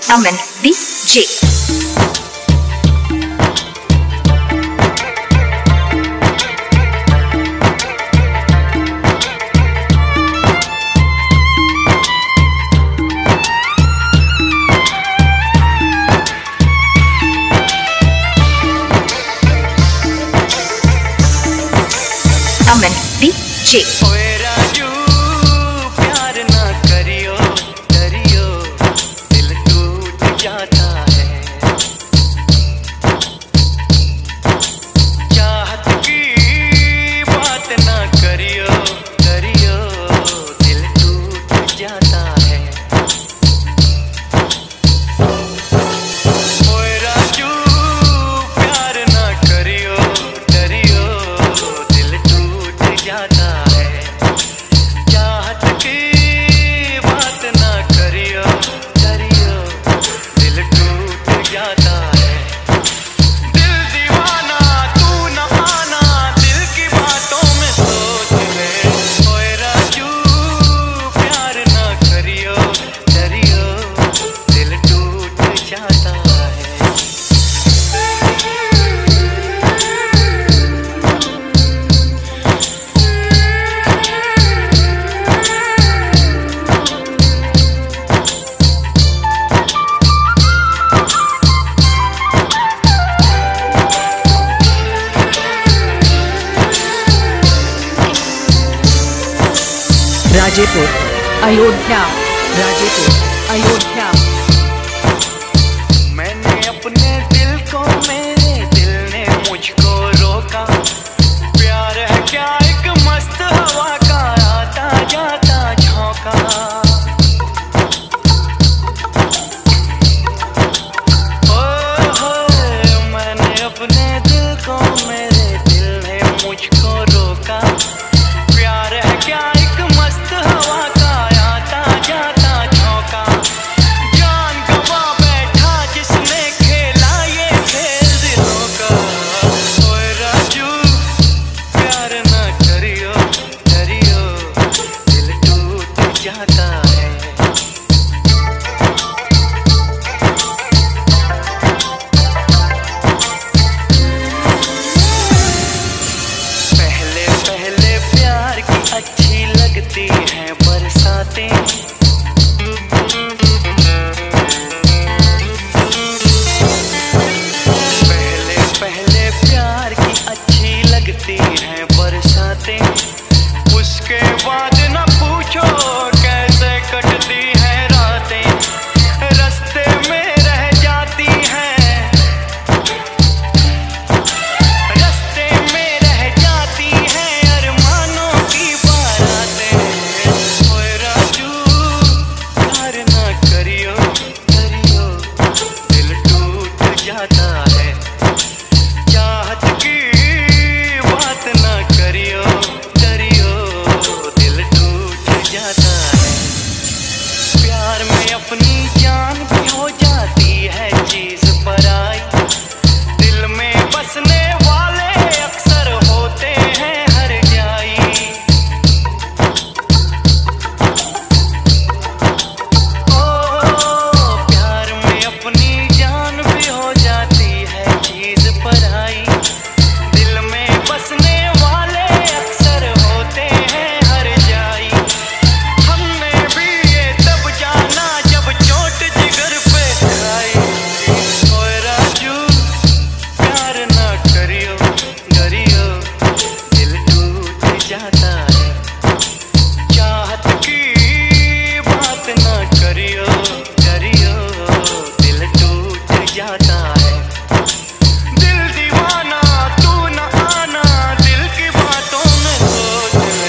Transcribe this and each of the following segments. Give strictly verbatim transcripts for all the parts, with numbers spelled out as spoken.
Aman D J. Aman D J. Rajepur Ayodhya Rajepur Ayodhya. मैंने अपने दिल को मेरे दिल ने मुझको रोका, प्यार है क्या एक मस्त हवा का आता जाता झोंका। ओ हो मैंने अपने दिल को मेरे दिल ने मुझको रोका, प्यार है क्या एक मस्त हवा का आता जाता झोंका। जान गवा बैठा जिसने खेला ये खेल दिलों का। ओए राजू प्यार ना करियो करियो, दिल टूट जाता है। पहले पहले प्यार की अच्छी लगती हैं बरसातें, पहले पहले प्यार की अच्छी लगती हैं बरसातें। उसके बाद न पूछो कैसे कटती हैं रातें, रास्ते में रह जाती हैं, रास्ते में रह जाती हैं अरमानों की बारातें। ओए राजू प्यार ना करियो करियो, दिल टूट जाता है। चाहत की बात ना करियो करियो, दिल टूट जाता है। प्यार में अपनी जान भी हो जाती है चीज पराई, दिल में बसने वाले अक्सर होते हैं हर जाई। ओ प्यार में अपनी जान भी हो जाती है चीज पराई, दिल में बसने वाले अक्सर होते हैं हर जाई। हमने भी ये तब जाना जब चोट जिगर पे खाई। ओए राजू प्यार ना करियो करियो, दिल टूट जाता है। चाहत की बात ना करियो करियो, दिल टूट जाता है। दिल दीवाना तू न आना, दिल की बातों में सोच ले।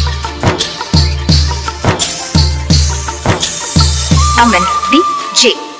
Aman D J.